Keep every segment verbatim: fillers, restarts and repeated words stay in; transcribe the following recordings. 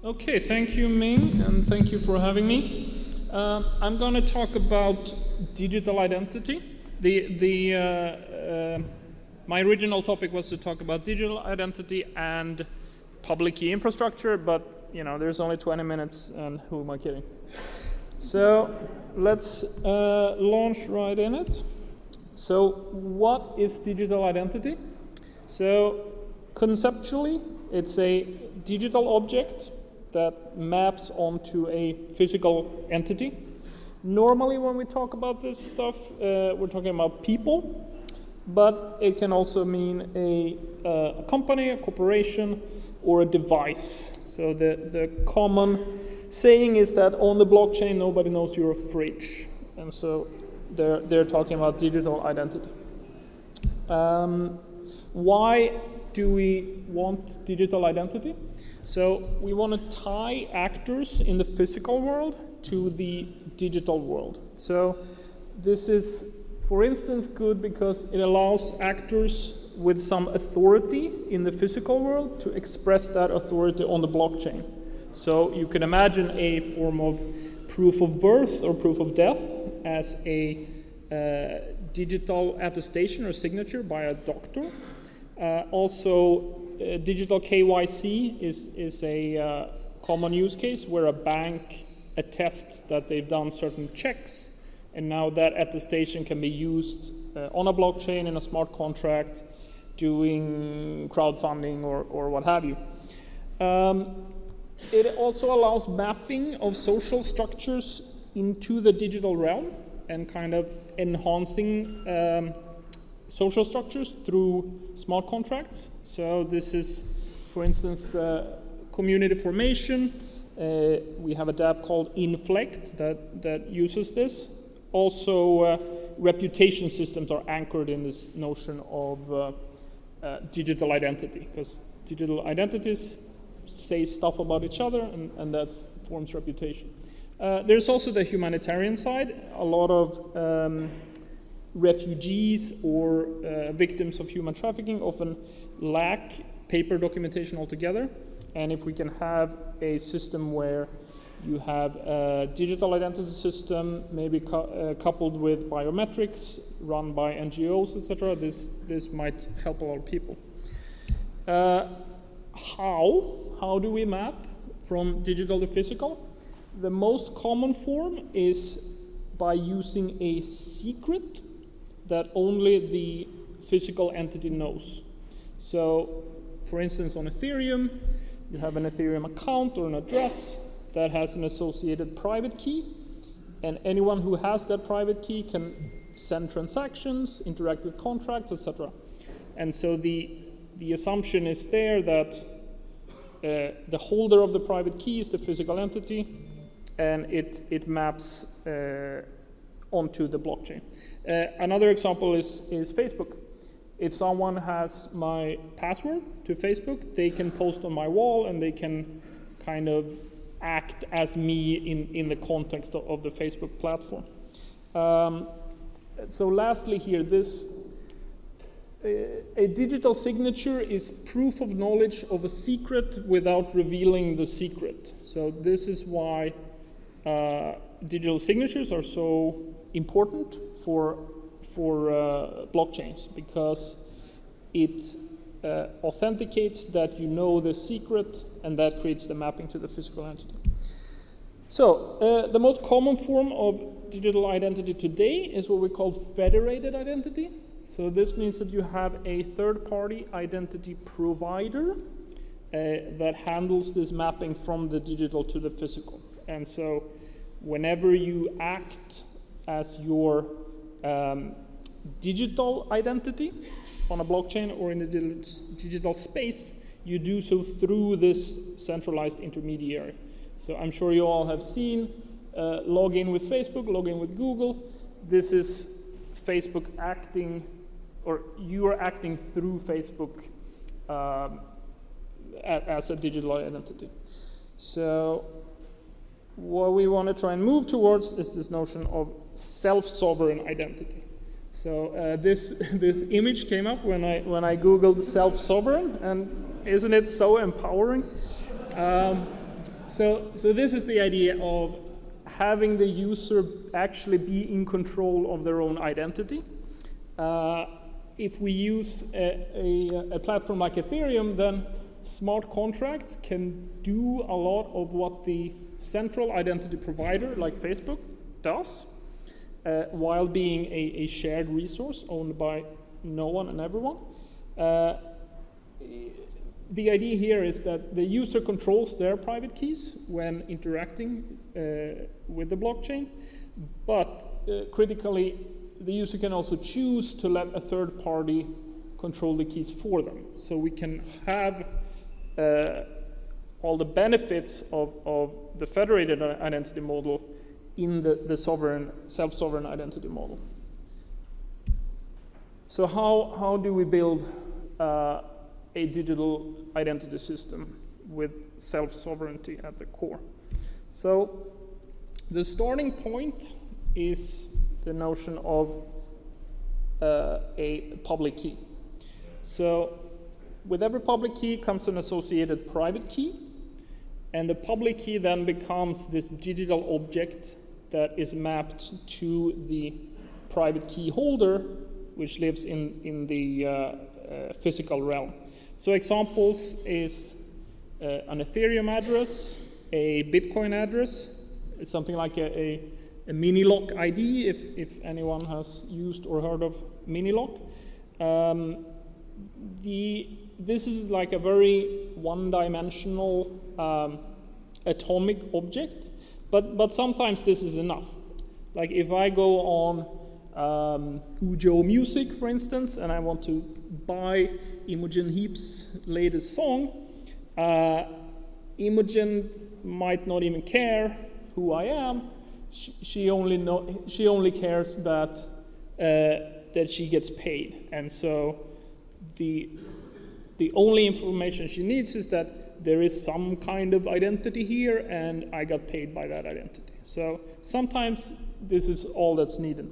Okay, thank you, Ming, and thank you for having me. Uh, I'm going to talk about digital identity. The the uh, uh, my original topic was to talk about digital identity and public key infrastructure, but you know, there's only twenty minutes, and who am I kidding? So let's uh, launch right in it. So what is digital identity? So conceptually, it's a digital object that maps onto a physical entity. Normally when we talk about this stuff, uh, we're talking about people, but it can also mean a, uh, a company, a corporation, or a device. So the, the common saying is that on the blockchain, nobody knows you're a fridge. And so they're, they're talking about digital identity. Um, why do we want digital identity? So we want to tie actors in the physical world to the digital world. So this is, for instance, good because it allows actors with some authority in the physical world to express that authority on the blockchain. So you can imagine a form of proof of birth or proof of death as a uh, digital attestation or signature by a doctor. Uh, also, uh, digital K Y C is, is a uh, common use case where a bank attests that they've done certain checks, and now that attestation can be used uh, on a blockchain in a smart contract, doing crowdfunding or, or what have you. Um, it also allows mapping of social structures into the digital realm and kind of enhancing um, social structures through smart contracts. So this is, for instance, uh, community formation. Uh, we have a dApp called Inflect that, that uses this. Also, uh, reputation systems are anchored in this notion of uh, uh, digital identity, because digital identities say stuff about each other, and, and that forms reputation. Uh, there's also the humanitarian side. A lot of um, refugees or uh, victims of human trafficking often lack paper documentation altogether. And if we can have a system where you have a digital identity system, maybe cu uh, coupled with biometrics, run by N G Os, et cetera, this, this might help a lot of people. Uh, how? How do we map from digital to physical? The most common form is by using a secret that only the physical entity knows. So, for instance, on Ethereum, you have an Ethereum account or an address that has an associated private key, and anyone who has that private key can send transactions, interact with contracts, et cetera. And so the, the assumption is there that uh, the holder of the private key is the physical entity, and it, it maps uh, onto the blockchain. Uh, another example is, is Facebook. If someone has my password to Facebook, they can post on my wall and they can kind of act as me in, in the context of, of the Facebook platform. Um, so lastly here, this uh, a digital signature is proof of knowledge of a secret without revealing the secret. So this is why uh, digital signatures are so important for for uh, blockchains, because it uh, authenticates that you know the secret, and that creates the mapping to the physical entity. So uh, the most common form of digital identity today is what we call federated identity. So this means that you have a third-party identity provider uh, that handles this mapping from the digital to the physical. And so whenever you act as your Um, digital identity on a blockchain or in the digital space, you do so through this centralized intermediary. So I'm sure you all have seen uh, log in with Facebook, log in with Google. This is Facebook acting, or you are acting through Facebook um, as a digital identity. So what we want to try and move towards is this notion of self-sovereign identity. So uh, this this image came up when I when I googled self-sovereign, and isn't it so empowering? Um, so, so this is the idea of having the user actually be in control of their own identity. Uh, if we use a, a, a platform like Ethereum, then smart contracts can do a lot of what the central identity provider, like Facebook, does, uh, while being a, a shared resource owned by no one and everyone. Uh, the idea here is that the user controls their private keys when interacting uh, with the blockchain, but uh, critically, the user can also choose to let a third party control the keys for them. So we can have uh, all the benefits of, of the federated identity model in the, the sovereign, self-sovereign identity model. So how, how do we build uh, a digital identity system with self-sovereignty at the core? So the starting point is the notion of uh, a public key. So with every public key comes an associated private key, and the public key then becomes this digital object that is mapped to the private key holder, which lives in, in the uh, uh, physical realm. So examples is uh, an Ethereum address, a Bitcoin address, something like a, a, a Minilock I D, if, if anyone has used or heard of Minilock. Um, the, this is like a very one-dimensional um, atomic object, but, but sometimes this is enough. Like if I go on um, Ujo Music, for instance, and I want to buy Imogen Heap's latest song, uh, Imogen might not even care who I am. She, she only know, she only cares that uh, that she gets paid, and so the the only information she needs is that there is some kind of identity here, and I got paid by that identity. So sometimes this is all that's needed.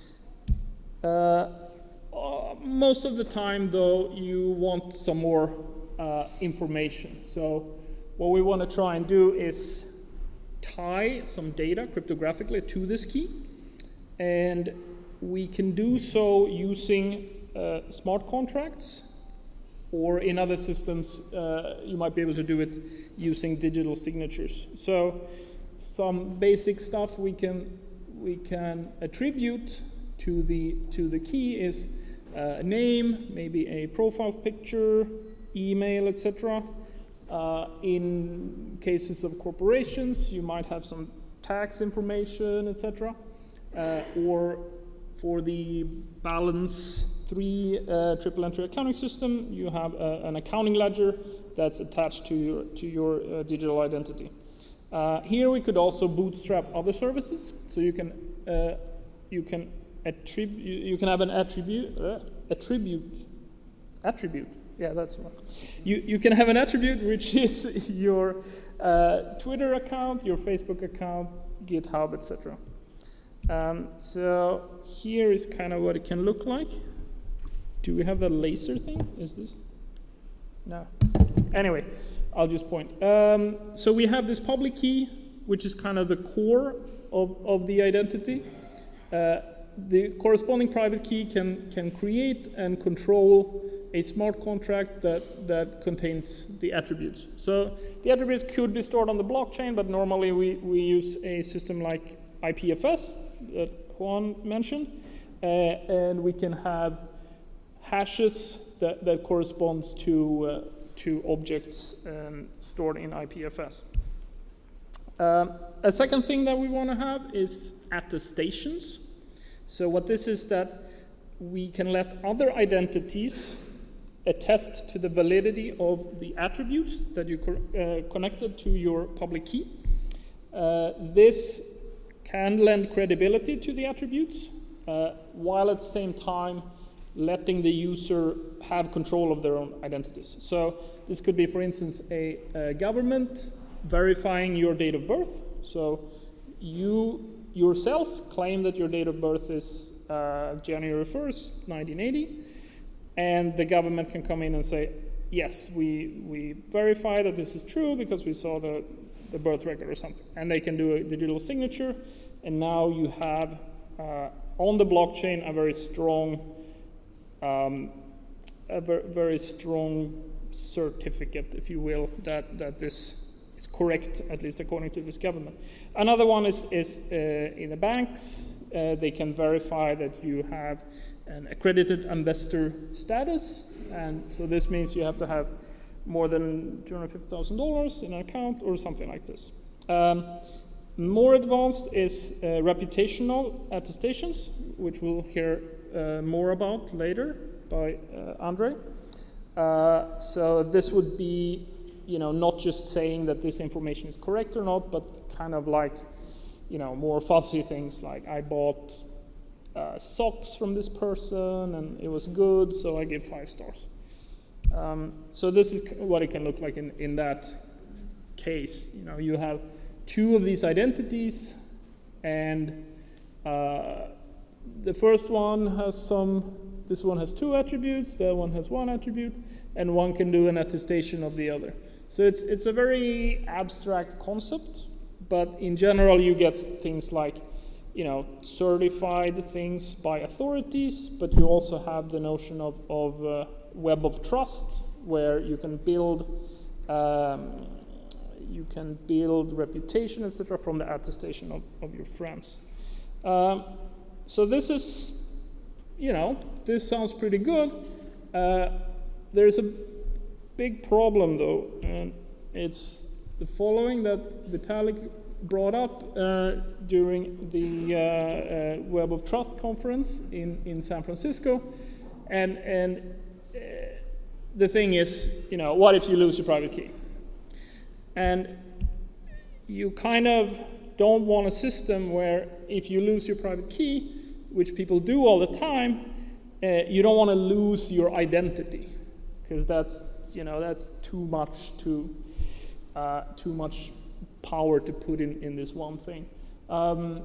Uh, uh, most of the time, though, you want some more uh, information. So what we want to try and do is tie some data cryptographically to this key, and we can do so using uh, smart contracts, or in other systems, uh, you might be able to do it using digital signatures. So some basic stuff we can we can attribute to the to the key is a name, maybe a profile picture, email, et cetera. Uh, in cases of corporations, you might have some tax information, et cetera. Uh, or for the balance three uh, triple entry accounting system, you have uh, an accounting ledger that's attached to your to your uh, digital identity. Uh, here we could also bootstrap other services, so you can uh, you can attribute you can have an attribute uh, attribute attribute. Yeah, that's one. You you can have an attribute which is your uh, Twitter account, your Facebook account, GitHub, et cetera. Um, so here is kind of what it can look like. Do we have the laser thing? Is this? No. Anyway, I'll just point. Um, so we have this public key, which is kind of the core of, of the identity. Uh, the corresponding private key can, can create and control a smart contract that, that contains the attributes. So the attributes could be stored on the blockchain, but normally we, we use a system like I P F S that Juan mentioned, uh, and we can have hashes that, that corresponds to uh, to objects um, stored in I P F S. Um, a second thing that we want to have is attestations. So what this is that we can let other identities attest to the validity of the attributes that you co uh, connected to your public key. Uh, this can lend credibility to the attributes, uh, while at the same time letting the user have control of their own identities. So this could be, for instance, a, a government verifying your date of birth. So you yourself claim that your date of birth is uh, January first, nineteen eighty, and the government can come in and say, yes, we, we verify that this is true because we saw the, the birth record or something. And they can do a digital signature, and now you have uh, on the blockchain a very strong, um, a ver very strong certificate, if you will, that, that this is correct, at least according to this government. Another one is, is uh, in the banks. Uh, they can verify that you have an accredited investor status, and so this means you have to have more than two hundred fifty thousand dollars in an account or something like this. Um, more advanced is uh, reputational attestations, which we'll hear uh, more about later by uh, Andre. Uh, so this would be, you know, not just saying that this information is correct or not, but kind of like, you know, more fuzzy things like I bought uh, socks from this person and it was good, so I give five stars. Um, so this is what it can look like in, in that case. You know, you have two of these identities, and uh, the first one has some, this one has two attributes, the other one has one attribute, and one can do an attestation of the other. So it's, it's a very abstract concept, but in general you get things like, you know, certified things by authorities, but you also have the notion of, of uh, web of trust, where you can build um, you can build reputation, et cetera, from the attestation of, of your friends. Um, so this is, you know, this sounds pretty good. Uh, there's a big problem though, and it's the following that Vitalik brought up uh, during the uh, uh, Web of Trust conference in, in San Francisco. And, and uh, the thing is, you know, what if you lose your private key? And you kind of don't want a system where if you lose your private key, which people do all the time, uh, you don't want to lose your identity, because that's, you know, that's too much to uh, too much power to put in, in this one thing. Um,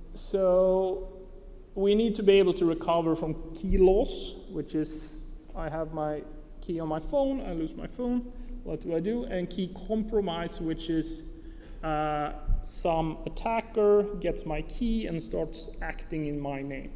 so we need to be able to recover from key loss, which is I have my key on my phone, I lose my phone, what do I do? And key compromise, which is uh, some attacker gets my key and starts acting in my name.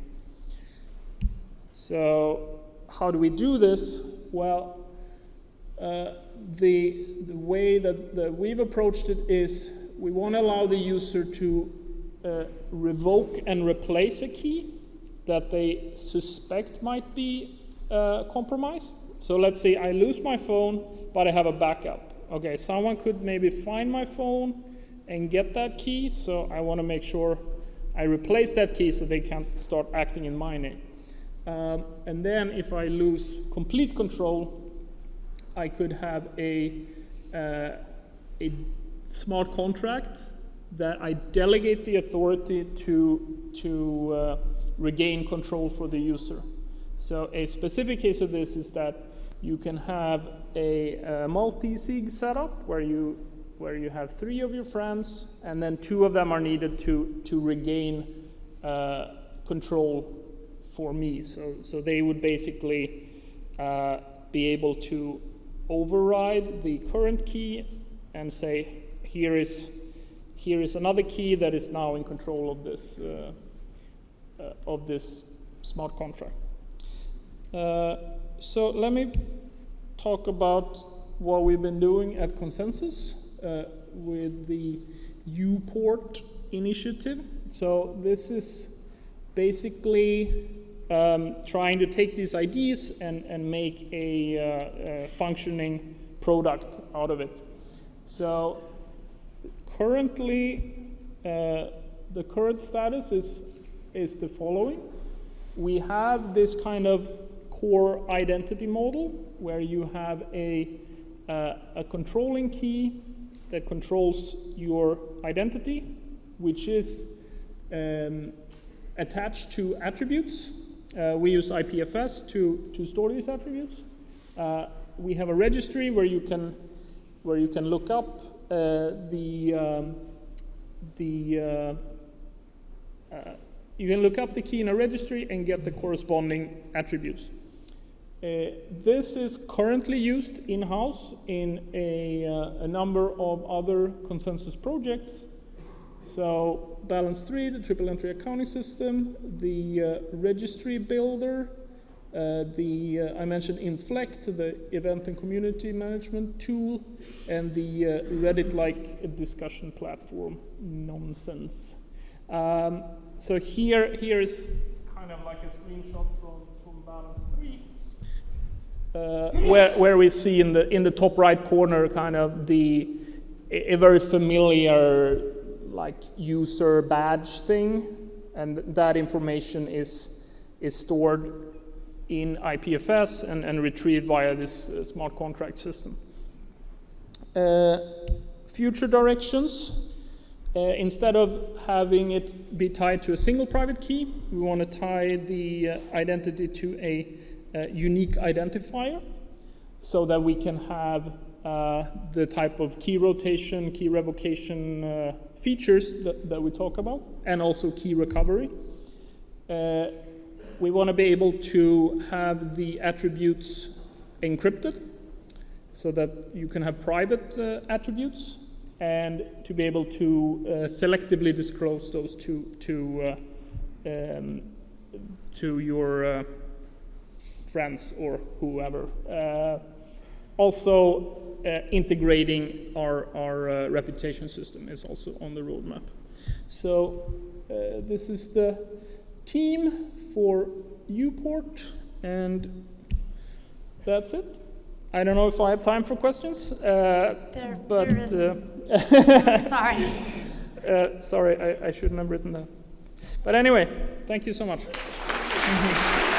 So how do we do this? Well, uh, the, the way that, that we've approached it is we want to allow the user to uh, revoke and replace a key that they suspect might be uh, compromised. So let's say I lose my phone, but I have a backup. Okay, someone could maybe find my phone and get that key, so I want to make sure I replace that key so they can't start acting in my name. Um, and then if I lose complete control, I could have a, uh, a smart contract that I delegate the authority to, to uh, regain control for the user. So a specific case of this is that you can have a, a multi-sig setup where you, where you have three of your friends, and then two of them are needed to, to regain uh, control for me. So, so they would basically uh, be able to override the current key and say, here is, here is another key that is now in control of this, uh, uh, of this smart contract. Uh, so let me talk about what we've been doing at Consensus uh, with the U-Port initiative. So this is basically um, trying to take these ideas and, and make a, uh, a functioning product out of it. So currently, uh, the current status is, is the following. We have this kind of core identity model where you have a, uh, a controlling key that controls your identity, which is um, attached to attributes. Uh, we use I P F S to, to store these attributes. Uh, we have a registry where you can, where you can look up uh, the, um, the uh, uh, you can look up the key in a registry and get the corresponding attributes. Uh, this is currently used in-house in a, uh, a number of other consensus projects. So Balance three, the triple entry accounting system, the uh, registry builder, uh, the uh, I mentioned Inflect, the event and community management tool, and the uh, Reddit-like discussion platform, Nonsense. Um, so here, here is kind of like a screenshot from, from Balance three. Uh, where, where we see in the in the top right corner kind of the a, a very familiar like user badge thing, and that information is is stored in I P F S and, and retrieved via this uh, smart contract system. Uh, future directions, uh, instead of having it be tied to a single private key, we want to tie the uh, identity to a Uh, unique identifier, so that we can have uh, the type of key rotation, key revocation uh, features that, that we talk about, and also key recovery. Uh, we want to be able to have the attributes encrypted, so that you can have private uh, attributes, and to be able to uh, selectively disclose those to, to, uh, um, to your uh, friends or whoever. Uh, also, uh, integrating our, our uh, reputation system is also on the roadmap. So uh, this is the team for UPort, and that's it. I don't know if I have time for questions, uh, there, but there isn't. Uh, sorry. Uh, sorry, I, I shouldn't have written that. But anyway, thank you so much. Mm-hmm.